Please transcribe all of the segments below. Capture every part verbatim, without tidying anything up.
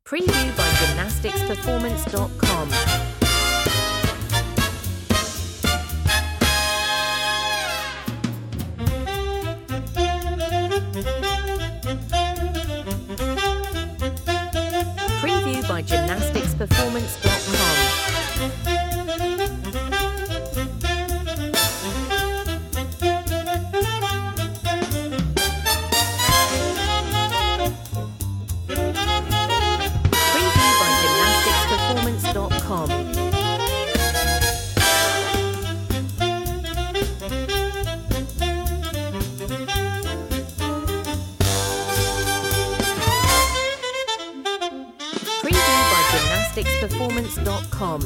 Preview by gymnastics performance dot com. Preview by gymnastics performance dot com. Com. Preview by gymnastics performance dot com.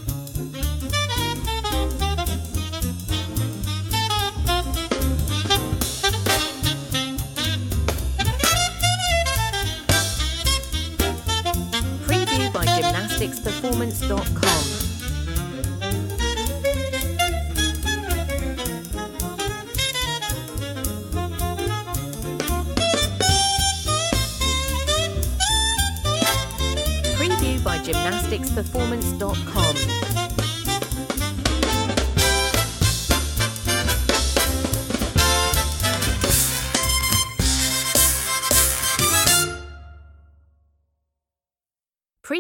Preview by gymnastics performance dot com. Preview by gymnastics performance dot com.